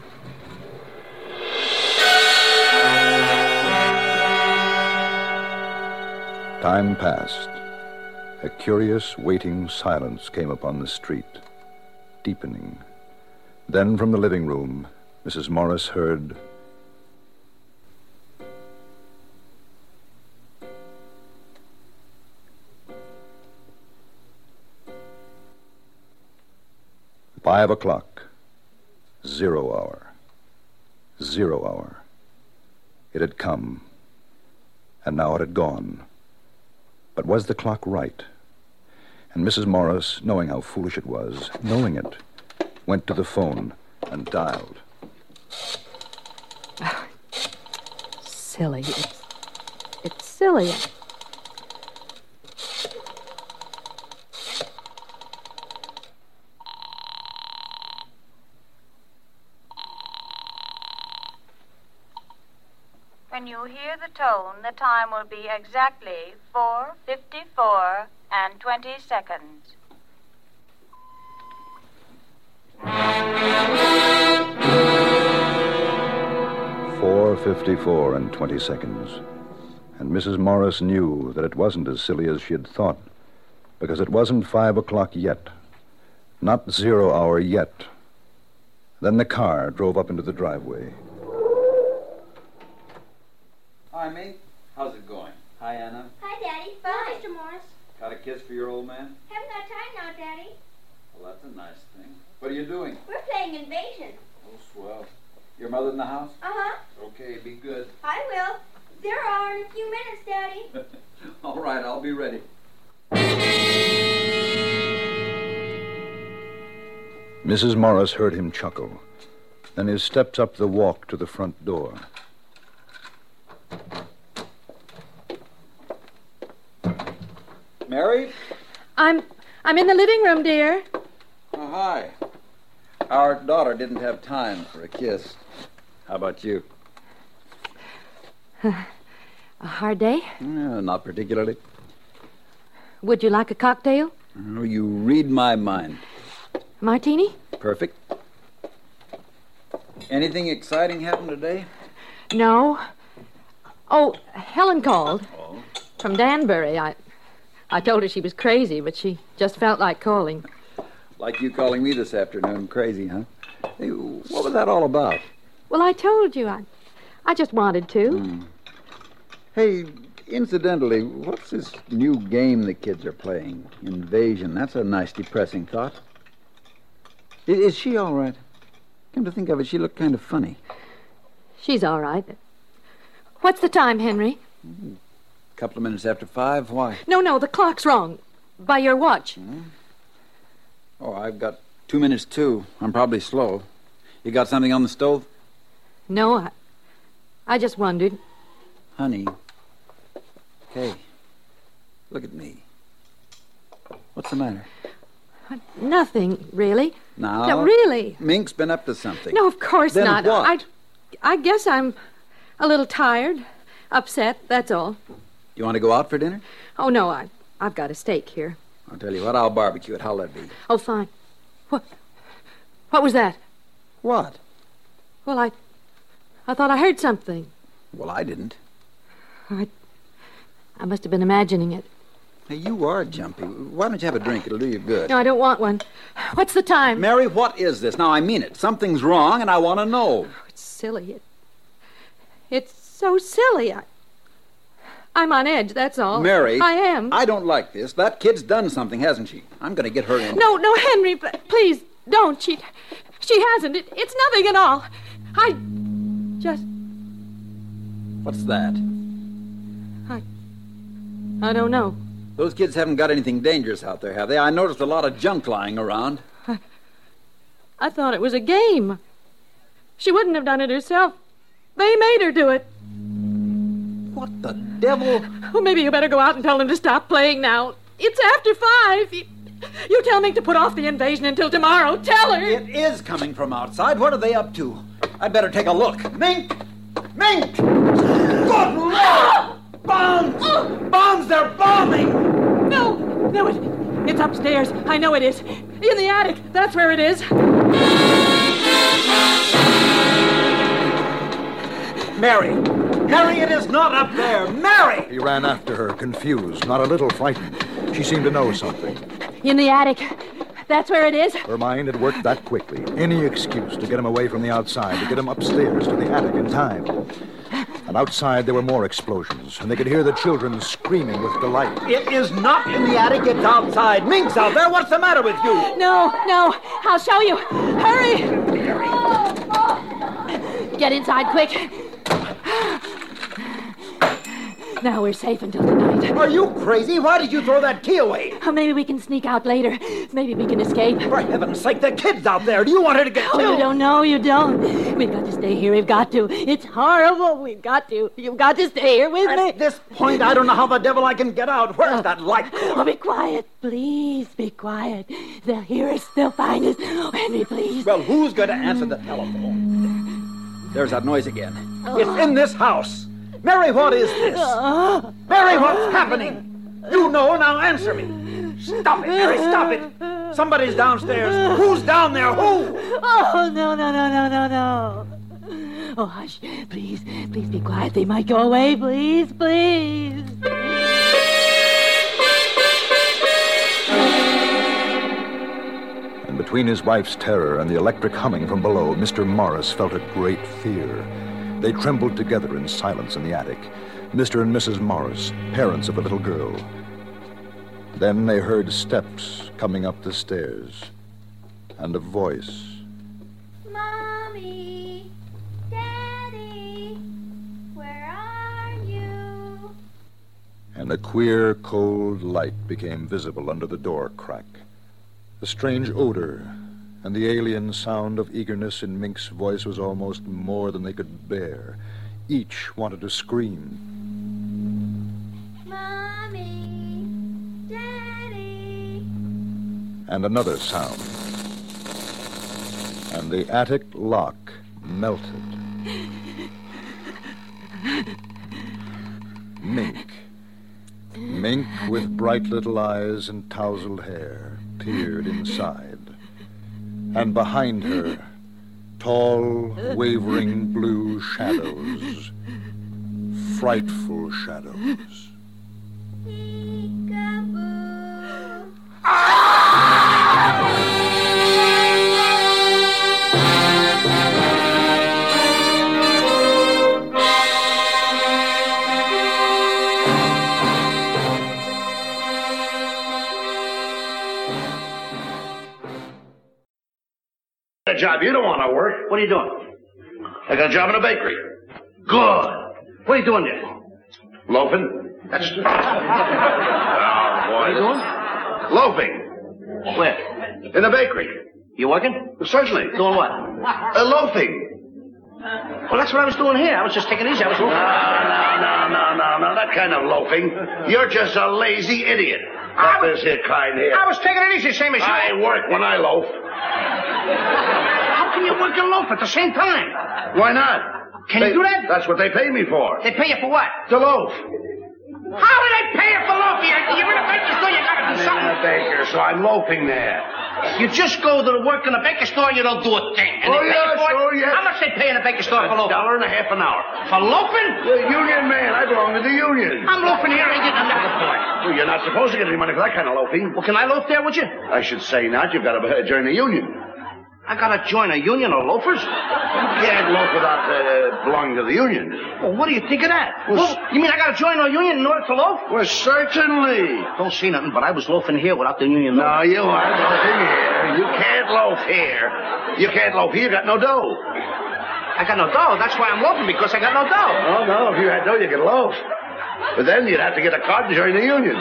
N: Time passed. A curious, waiting silence came upon the street, deepening. Then from the living room, Missus Morris heard... Five o'clock. Zero hour. Zero hour. It had come, and now it had gone. But was the clock right? And Missus Morris, knowing how foolish it was, knowing it, went to the phone and dialed.
L: Oh, silly. It's, it's silly.
Q: When you hear the tone, the time will be exactly four fifty-four and twenty seconds.
N: Four fifty-four and twenty seconds. And Missus Morris knew that it wasn't as silly as she had thought, because it wasn't five o'clock yet. Not zero hour yet. Then the car drove up into the driveway.
R: Hi, Mink. How's it going? Hi, Anna.
P: Hi, Daddy. Bye, Mister Morris.
R: Got a kiss for your old man?
P: Haven't got time now, Daddy.
R: Well, that's a nice thing. What are you doing?
P: We're playing Invasion.
R: Oh, swell. Your mother in the house?
P: Uh-huh.
R: Okay, be good.
P: I will. There are in a few minutes, Daddy.
R: All right, I'll be ready.
N: Missus Morris heard him chuckle. Then his steps up the walk to the front door.
R: Mary?
L: I'm I'm in the living room, dear.
R: Oh, hi. Our daughter didn't have time for a kiss. How about you?
L: A hard day?
R: Uh, not particularly.
L: Would you like a cocktail?
R: Oh, you read my mind.
L: Martini?
R: Perfect. Anything exciting happened today?
L: No. Oh, Helen called.
R: Oh?
L: From Danbury. I I told her she was crazy, but she just felt like calling.
R: Like you calling me this afternoon crazy, huh? Hey, what was that all about?
L: Well, I told you. I, I just wanted to.
R: Hmm. Hey, incidentally, what's this new game the kids are playing? Invasion. That's a nice, depressing thought. I- Is she all right? Come to think of it, she looked kind of funny.
L: She's all right. What's the time, Henry?
R: A couple of minutes after five. Why?
L: No, no, the clock's wrong. By your watch.
R: Hmm? Oh, I've got two minutes, too. I'm probably slow. You got something on the stove?
L: No, I, I just wondered.
R: Honey. Hey, look at me. What's the matter?
L: Nothing, really.
R: No.
L: No, really.
R: Mink's been up to something.
L: No, of course
R: Then
L: not.
R: what?
L: I, I guess I'm a little tired, upset, that's all.
R: You want to go out for dinner?
L: Oh, no, I, I've got a steak here.
R: I'll tell you what, I'll barbecue it. How'll that be?
L: Oh, fine. What? What was that?
R: What?
L: Well, I, I thought I heard something.
R: Well, I didn't.
L: I, I must have been imagining it.
R: Hey, you are jumpy. Why don't you have a drink? It'll do you good.
L: No, I don't want one. What's the time?
R: Mary, what is this? Now, I mean it. Something's wrong, and I want to know.
L: Oh, it's silly. It, it's so silly. I, I'm on edge, that's all.
R: Mary.
L: I am.
R: I don't like this. That kid's done something, hasn't she? I'm going to get her in.
L: No, no, Henry, p- please, don't. She, she hasn't. It, it's nothing at all. I just...
R: What's that?
L: I... I don't know.
R: Those kids haven't got anything dangerous out there, have they? I noticed a lot of junk lying around.
L: I, I thought it was a game. She wouldn't have done it herself. They made her do it.
R: What the devil?
L: Oh, maybe you better go out and tell them to stop playing now. It's after five. You, you tell Mink to put off the invasion until tomorrow. Tell her.
R: It is coming from outside. What are they up to? I'd better take a look. Mink! Mink! Good Lord! Bombs! Bombs! They're bombing!
L: No! No, it, it's upstairs. I know it is. In the attic. That's where it is.
R: Mary! Mary, it is not up there! Mary!
N: He ran after her, confused, not a little frightened. She seemed to know something.
L: In the attic. That's where it is.
N: Her mind had worked that quickly. Any excuse to get him away from the outside, to get him upstairs to the attic in time. And outside there were more explosions, and they could hear the children screaming with delight.
R: It is not in the attic, it's outside. Mink's out there. What's the matter with you?
L: No, no. I'll show you. Hurry! Get inside, quick. Now we're safe until tonight.
R: Are you crazy? Why did you throw that key away?
L: Oh, maybe we can sneak out later. Maybe we can escape.
R: For heaven's sake, the kid's out there. Do you want her to get
L: Oh,
R: killed?
L: you don't know. You don't. We've got to stay here. We've got to. It's horrible. We've got to. You've got to stay here with
R: At
L: me.
R: this point, I don't know how the devil I can get out. Where's that light cord?
L: Oh, be quiet. Please, be quiet. They'll hear us. They'll find us. Oh, Henry, please.
R: Well, who's going to answer the telephone? There's that noise again.
L: Oh.
R: It's in this house. Mary, what is this?
L: Oh.
R: Mary, what's happening? You know, now answer me. Stop it, Mary, stop it. Somebody's downstairs. Who's down there? Who?
L: Oh, no, no, no, no, no, no. Oh, hush. Please, please be quiet. They might go away. Please, please.
N: And between his wife's terror and the electric humming from below, Mister Morris felt a great fear. They trembled together in silence in the attic. Mister and Missus Morris, parents of a little girl. Then they heard steps coming up the stairs, and a voice.
O: Mommy, Daddy, where are you?
N: And a queer, cold light became visible under the door crack. The strange odor and the alien sound of eagerness in Mink's voice was almost more than they could bear. Each wanted to scream.
O: Mommy, Daddy.
N: And another sound. And the attic lock melted. Mink. Mink with bright little eyes and tousled hair peered inside. And behind her, tall, wavering blue shadows. Frightful shadows.
S: job. You don't want to work.
T: What are you doing?
S: I got a job in a bakery.
T: Good. What are you doing there?
S: Loafing.
T: That's...
S: Oh, boy.
T: What are you doing?
S: Loafing.
T: Where?
S: In a bakery.
T: You working?
S: Certainly.
T: Doing what?
S: Uh, loafing.
T: Well, that's what I was doing here. I was just taking it easy. I was
S: No,
T: loafing.
S: no, no, no, no, no. That kind of loafing. You're just a lazy idiot. Not this here kind here.
T: I was taking it easy, same as you.
S: I work when I loaf.
T: How can you work and loaf at the same time?
S: Why not?
T: Can
S: They-
T: you do that?
S: That's what they pay me for.
T: They pay you for what?
S: To loaf.
T: How do they pay you for loafing? You're in a bakery store, you gotta do
S: I'm in
T: something.
S: a baker, so I'm loafing there.
T: You just go to the work in a bakery store and you don't do a thing. And
S: Oh,
T: they pay
S: yeah,
T: you for it?
S: sure, yes.
T: How much they pay in a bakery store for
S: A
T: loafing?
S: dollar and a half an hour.
T: For loafing?
S: The union man. I belong to the union.
T: I'm loafing here and ain't getting nothing for it.
S: Well, you're not supposed to get any money for that kind of loafing.
T: Well, can I loaf there with you?
S: I should say not. You've got to join the union.
T: I gotta join a union of loafers?
S: You can't loaf without uh, belonging to the union.
T: Well, what do you think of that?
S: Well,
T: Well, you mean I gotta join a union in order to loaf?
S: Well, certainly.
T: Don't say nothing, but I was loafing here without the union.
S: No,
T: loafing.
S: you aren't loafing here. You can't loaf here. You can't loaf here. You got no dough.
T: I got no dough. That's why I'm loafing, because I got no dough.
S: Oh, no. If you had dough, you could loaf. But then you'd have to get a card and join the union.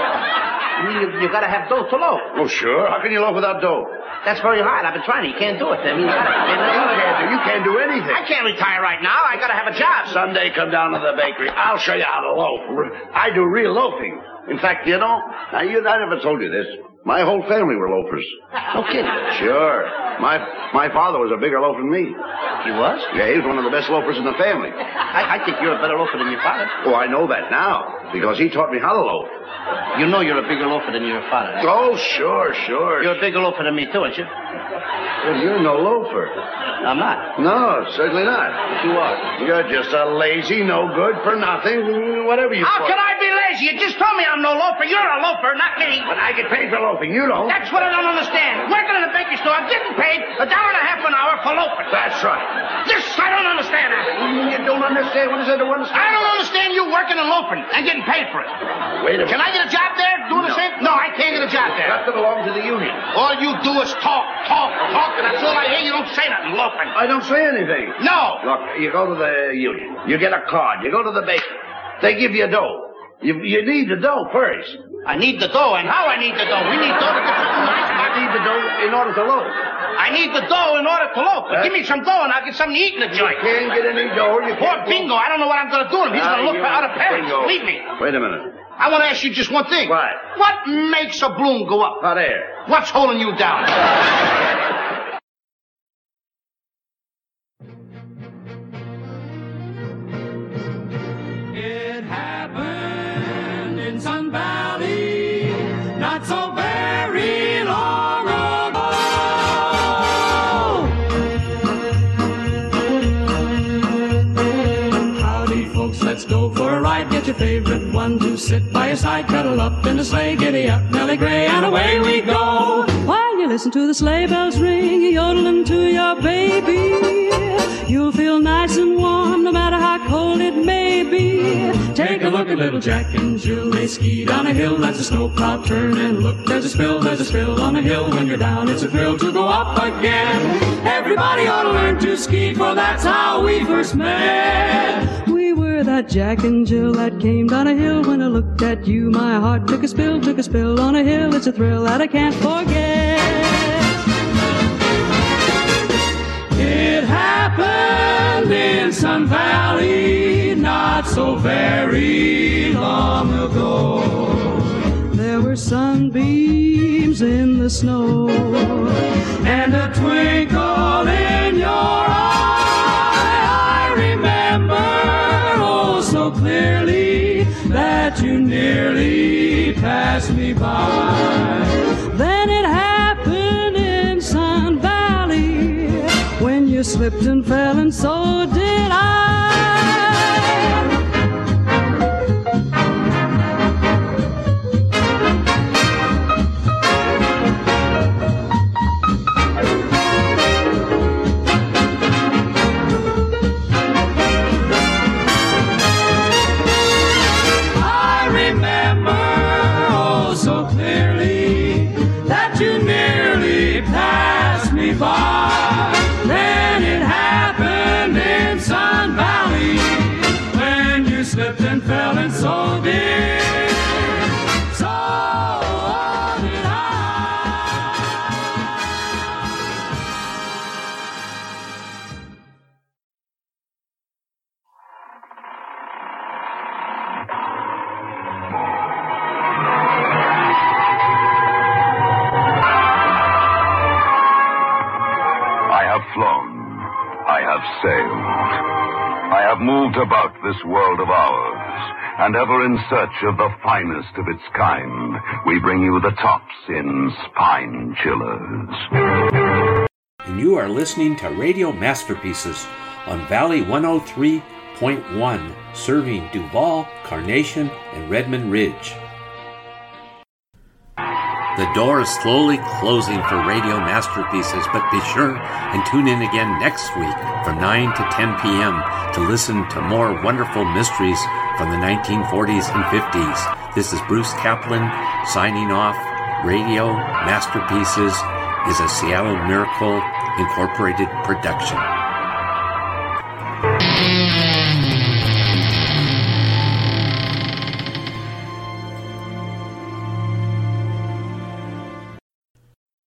T: You mean you, you gotta have dough to loaf?
S: Well, sure. How can you loaf without dough?
T: That's very hard. I've been trying. You can't do it. I mean, you gotta,
S: You can't do, you can't do anything.
T: I can't retire right now. I gotta have a job.
S: Someday come down to the bakery. I'll show you how to loaf. I do real loafing. In fact, you know, now you, I never told you this. My whole family were loafers.
T: No kidding.
S: Sure. My my father was a bigger loafer than me.
T: He was?
S: Yeah, he was one of the best loafers in the family.
T: I, I think you're a better loafer than your father.
S: Oh, I know that now, because he taught me how to loaf.
T: You know you're a bigger loafer than your father.
S: Oh, sure, sure.
T: You're a bigger loafer than me, too, aren't you?
S: Well, you're no loafer.
T: I'm not.
S: No, certainly not.
T: But you are.
S: You're just a lazy, no good for nothing, whatever you
T: How
S: call
T: can
S: it.
T: I be lazy? You just told me I'm no loafer. You're a loafer, not me.
S: But I get paid for loafing. You don't.
T: That's what I don't understand. Working in a bakery store, I'm getting paid a dollar and a half an hour for loafing.
S: That's right.
T: This, I don't understand that.
S: You don't understand? What is there to understand?
T: I don't understand you working and loafing and getting paid for it.
S: Wait a minute.
T: Can I get a job there doing the
S: No.
T: same? No, I can't get a job there.
S: You have to belong to the union.
T: All you do is talk, talk, talk, and that's all I hear. You don't say nothing, loafing.
S: I don't say anything.
T: No.
S: Look, you go to the union. You get a card. You go to the baker. They give you dough. You, you need the dough first.
T: I need the dough, and how I need the dough? We need dough to get something nice.
S: I need the dough in order to loaf.
T: I need the dough in order to loaf. But
S: Huh?
T: give me some dough, and I'll get something to eat in the joint.
S: You can't get any dough. You
T: Poor
S: can't
T: Bingo, I don't know what I'm going to do to him. He's
S: Ah,
T: going to look
S: you
T: for other parents.
S: Bingo.
T: Leave me.
S: Wait a minute.
T: I want to ask you just one thing.
S: What?
T: What makes a balloon go up?
S: Hot air.
T: What's holding you down?
U: It happened in Sun Valley, not so very long ago. Howdy, folks, let's go for a ride. Get your favorite one to sit by your side. Cuddle up in the sleigh, giddy up, Nellie Gray, and away we go.
V: While you listen to the sleigh bells ring, you're yodeling to your baby, you'll feel nice and warm no matter how cold it may be.
U: Take a look at little Jack and Jill. They ski down a hill, that's a snow plow turn. And look, there's a spill, there's a spill on the hill. When you're down, it's a thrill to go up again. Everybody ought to learn to ski, for that's how we first met.
V: We were that Jack and Jill that came down a hill. When I looked at you, my heart took a spill, took a spill on a hill. It's a thrill that I can't forget.
U: It happened in Sun Valley not so very long ago.
V: There were sunbeams in the snow
U: And a twinkle in your eye. I remember, oh, so clearly, that you nearly passed me by.
V: Then it happened in Sun Valley when you slipped and fell, and so did I.
U: I remember, oh, so clearly, that you nearly passed me by.
A: flown. I have sailed. I have moved about this world of ours, and ever in search of the finest of its kind, we bring you the tops in spine chillers.
B: And you are listening to Radio Masterpieces on Valley one oh three point one, serving Duval, Carnation, and Redmond Ridge. The door is slowly closing for Radio Masterpieces, but be sure and tune in again next week from nine to ten p.m. to listen to more wonderful mysteries from the nineteen forties and fifties. This is Bruce Kaplan signing off. Radio Masterpieces is a Seattle Miracle Incorporated production.